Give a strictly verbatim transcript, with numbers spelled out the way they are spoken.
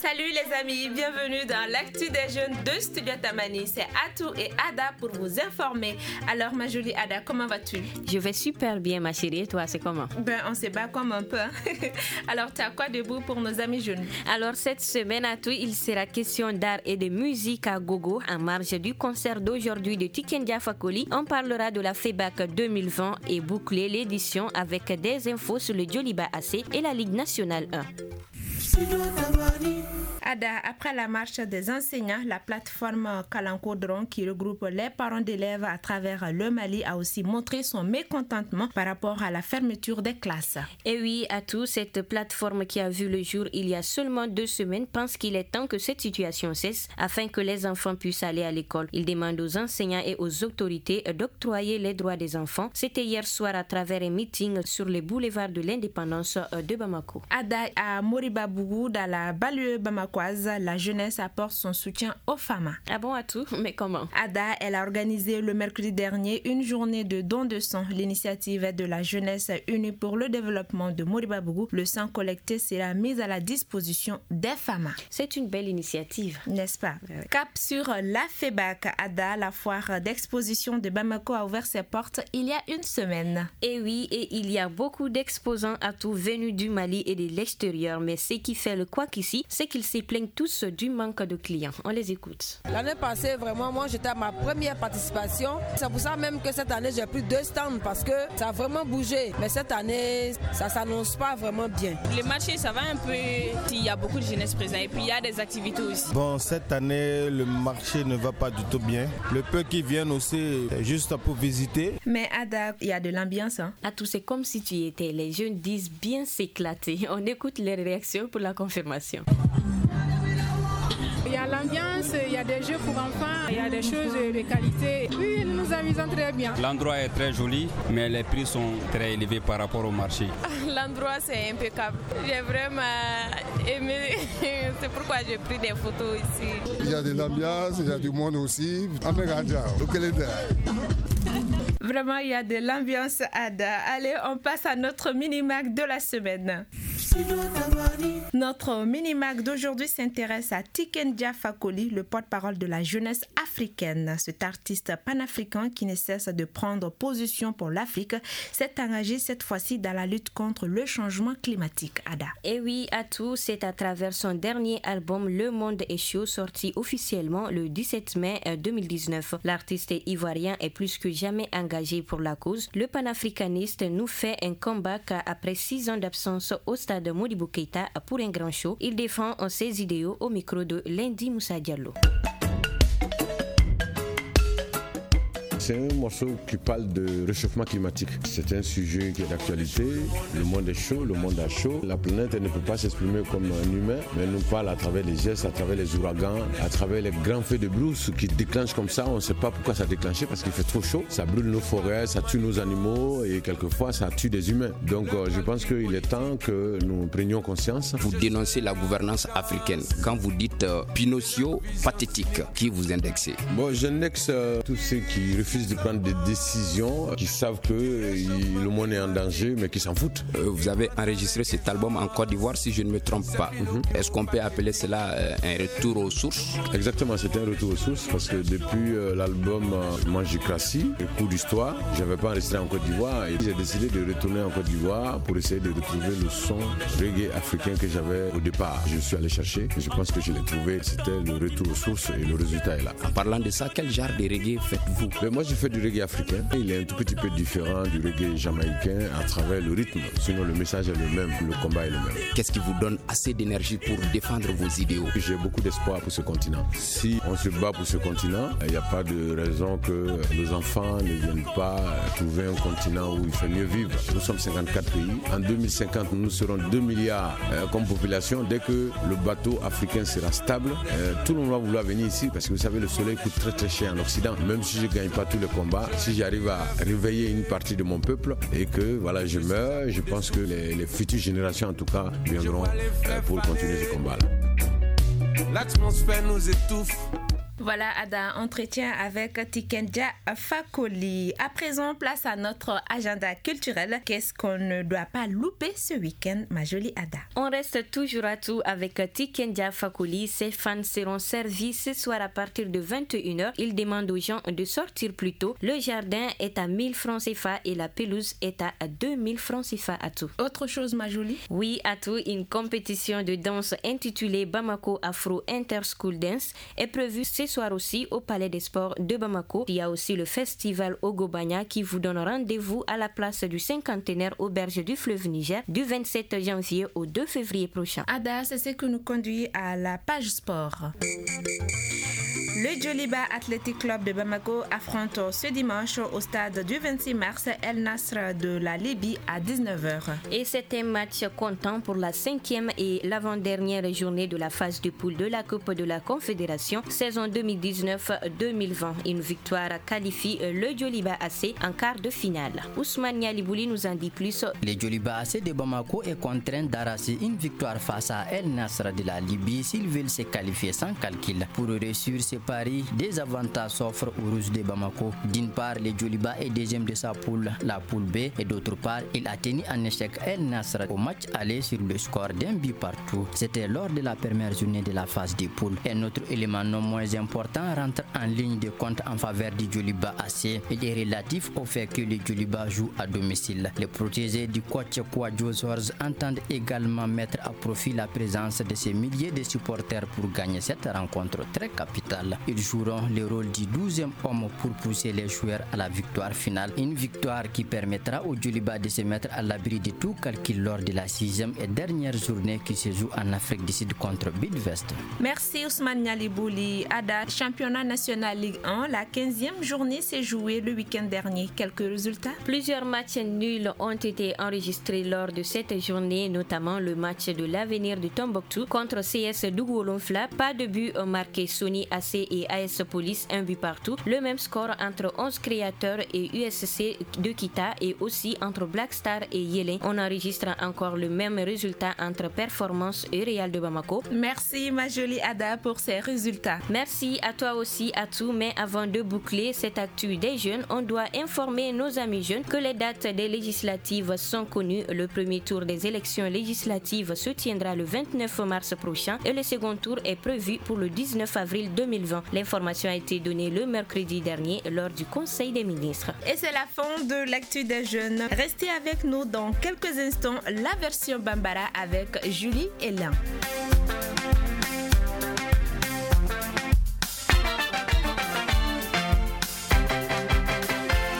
Salut les amis, bienvenue dans l'actu des jeunes de Studio Tamani. C'est Atou et Ada pour vous informer. Alors ma jolie Ada, comment vas-tu? Je vais super bien ma chérie, et toi c'est comment? Ben on se bat comme un peu. Hein? Alors tu as quoi de beau pour nos amis jeunes? Alors cette semaine Atou, il sera question d'art et de musique à gogo en marge du concert d'aujourd'hui de Tiken Jah Fakoly. On parlera de la FEBAC deux mille vingt et boucler l'édition avec des infos sur le Djoliba A C et la Ligue nationale un. Ada, après la marche des enseignants, la plateforme Kalankodron qui regroupe les parents d'élèves à travers le Mali a aussi montré son mécontentement par rapport à la fermeture des classes. Et oui, Atou, cette plateforme qui a vu le jour il y a seulement deux semaines pense qu'il est temps que cette situation cesse afin que les enfants puissent aller à l'école. Il demande aux enseignants et aux autorités d'octroyer les droits des enfants. C'était hier soir à travers un meeting sur le boulevard de l'Indépendance de Bamako. Ada, à Moribabougou, dans la banlieue bamakoise, la jeunesse apporte son soutien aux femmes. Ah bon, Atou? Mais comment? Ada, elle a organisé le mercredi dernier une journée de don de sang. L'initiative est de la jeunesse unie pour le développement de Moribabougou. Le sang collecté sera mis à la disposition des femmes. C'est une belle initiative, n'est-ce pas? Oui. Cap sur la FEBAC, Ada, la foire d'exposition de Bamako a ouvert ses portes il y a une semaine. Et oui, et il y a beaucoup d'exposants Atou venus du Mali et de l'extérieur, mais ce qui fait le couac ici, c'est qu'ils se plaignent tous du manque de clients. On les écoute. L'année passée, vraiment, moi, j'étais à ma première participation. C'est pour ça même que cette année, j'ai pris deux stands parce que ça a vraiment bougé. Mais cette année, ça ne s'annonce pas vraiment bien. Le marché, ça va un peu. Il y a beaucoup de jeunesse présente et puis il y a des activités aussi. Bon, cette année, le marché ne va pas du tout bien. Le peu qui viennent aussi, juste pour visiter. Mais Ada, il y a de l'ambiance. Hein? Atou, c'est comme si tu y étais. Les jeunes disent bien s'éclater. On écoute les réactions pour la confirmation. Il y a l'ambiance, il y a des jeux pour enfants, il y a des choses de qualité. Oui, nous nous amusons très bien. L'endroit est très joli, mais les prix sont très élevés par rapport au marché. L'endroit, c'est impeccable. J'ai vraiment aimé. C'est pourquoi j'ai pris des photos ici. Il y a de l'ambiance, il y a du monde aussi. Vraiment, il y a de l'ambiance, Ada. Allez, on passe à notre mini-mag de la semaine. Notre mini-mag d'aujourd'hui s'intéresse à Tiken Jah Fakoly, le porte-parole de la jeunesse africaine. Cet artiste panafricain qui ne cesse de prendre position pour l'Afrique s'est engagé cette fois-ci dans la lutte contre le changement climatique. Ada. Et oui, Atou, c'est à travers son dernier album Le Monde est chaud, sorti officiellement le dix-sept mai deux mille dix-neuf. L'artiste ivoirien est plus que jamais engagé pour la cause. Le panafricaniste nous fait un comeback après six ans d'absence au stade de Modibo Keïta pour un grand show. Il défend ses idéaux au micro de Lundi Moussa Diallo. C'est un morceau qui parle de réchauffement climatique. C'est un sujet qui est d'actualité. Le monde est chaud, le monde a chaud. La planète ne peut pas s'exprimer comme un humain, mais elle nous parle à travers les gestes, à travers les ouragans, à travers les grands feux de brousse qui déclenchent comme ça. On ne sait pas pourquoi ça a déclenché, parce qu'il fait trop chaud. Ça brûle nos forêts, ça tue nos animaux et quelquefois ça tue des humains. Donc euh, je pense qu'il est temps que nous prenions conscience. Vous dénoncez la gouvernance africaine. Quand vous dites euh, Pinocchio pathétique, qui vous indexez? Bon, j'indexe euh, tous ceux qui refusent de prendre des décisions, qui savent que euh, le monde est en danger, mais qui s'en foutent. Euh, vous avez enregistré cet album en Côte d'Ivoire, si je ne me trompe pas. Mm-hmm. Est-ce qu'on peut appeler cela euh, un retour aux sources? Exactement, c'est un retour aux sources, parce que depuis euh, l'album euh, Mangikrasi, le cours d'histoire, je n'avais pas enregistré en Côte d'Ivoire, et j'ai décidé de retourner en Côte d'Ivoire pour essayer de retrouver le son reggae africain que j'avais au départ. Je suis allé chercher, et je pense que je l'ai trouvé. C'était le retour aux sources, et le résultat est là. En parlant de ça, quel genre de reggae faites-vous? Mais moi, je fais du reggae africain. Il est un tout petit peu différent du reggae jamaïcain à travers le rythme. Sinon, le message est le même, le combat est le même. Qu'est-ce qui vous donne assez d'énergie pour défendre vos idéaux? J'ai beaucoup d'espoir pour ce continent. Si on se bat pour ce continent, il n'y a pas de raison que nos enfants ne viennent pas trouver un continent où il fait mieux vivre. Nous sommes cinquante-quatre pays. En deux mille cinquante, nous serons deux milliards euh, comme population. Dès que le bateau africain sera stable, euh, tout le monde va vouloir venir ici parce que vous savez, le soleil coûte très très cher en Occident. Même si je ne gagne pas tous les combats, si j'arrive à réveiller une partie de mon peuple et que voilà, je meurs, je pense que les, les futures générations en tout cas viendront euh, pour continuer ce combat-là. L'atmosphère nous étouffe. Voilà, Ada, entretien avec Tikendja Fakoli. À présent, place à notre agenda culturel. Qu'est-ce qu'on ne doit pas louper ce week-end, ma jolie Ada? On reste toujours à tout avec Tikendja Fakoli. Ses fans seront servis ce soir à partir de vingt et une heures. Il demande aux gens de sortir plus tôt. Le jardin est à mille francs C F A et la pelouse est à deux mille francs C F A à tout. Autre chose, ma jolie? Oui, à tout, une compétition de danse intitulée Bamako Afro Interschool Dance est prévue ce soir aussi au Palais des Sports de Bamako. Il y a aussi le festival Ogobanya qui vous donne rendez-vous à la place du cinquantenaire au berge du fleuve Niger du vingt-sept janvier au deux février prochain. Ada, c'est ce qui nous conduit à la page sport. Le Djoliba Athletic Club de Bamako affronte ce dimanche au stade du vingt-six mars El Nasr de la Libye à dix-neuf heures. Et c'est un match comptant pour la cinquième et l'avant-dernière journée de la phase de poule de la Coupe de la Confédération saison deux mille dix-neuf deux mille vingt. Une victoire qualifie le Djoliba A C en quart de finale. Ousmane Yalibouli nous en dit plus. Le Djoliba A C de Bamako est contraint d'arracher une victoire face à El Nasr de la Libye s'ils veulent se qualifier sans calcul. Pour réussir ce pari, des avantages s'offrent aux Rouges de Bamako. D'une part, le Djoliba est deuxième de sa poule, la poule B, et d'autre part, il a tenu en échec El Nasr au match aller sur le score d'un but partout. C'était lors de la première journée de la phase de poule. Un autre élément non moins important rentre en ligne de compte en faveur du Djoliba A C. Il est relatif au fait que le Djoliba joue à domicile. Les protégés du coach Kouadjo Zorz entendent également mettre à profit la présence de ces milliers de supporters pour gagner cette rencontre très capitale. Ils joueront le rôle du douzième homme pour pousser les joueurs à la victoire finale. Une victoire qui permettra au Djoliba de se mettre à l'abri de tout calcul lors de la sixième et dernière journée qui se joue en Afrique du Sud contre Bidvest. Merci Ousmane Yalibouli. Ada, championnat national Ligue un, la quinzième journée s'est jouée le week-end dernier. Quelques résultats? Plusieurs matchs nuls ont été enregistrés lors de cette journée, notamment le match de l'Avenir de Tombouctou contre C S Dougoulonfla. Pas de but marqué. Sony A C et A S Police, un but partout. Le même score entre onze créateurs et U S C de Kita et aussi entre Black Star et Yélin. On enregistre encore le même résultat entre Performance et Real de Bamako. Merci ma jolie Ada pour ces résultats. Merci à toi aussi Atou, mais avant de boucler cette actu des jeunes, on doit informer nos amis jeunes que les dates des législatives sont connues. Le premier tour des élections législatives se tiendra le vingt-neuf mars prochain et le second tour est prévu pour le dix-neuf avril deux mille vingt. L'information a été donnée le mercredi dernier lors du Conseil des ministres. Et c'est la fin de l'actu des jeunes. Restez avec nous dans quelques instants, la version Bambara avec Julie et Lin.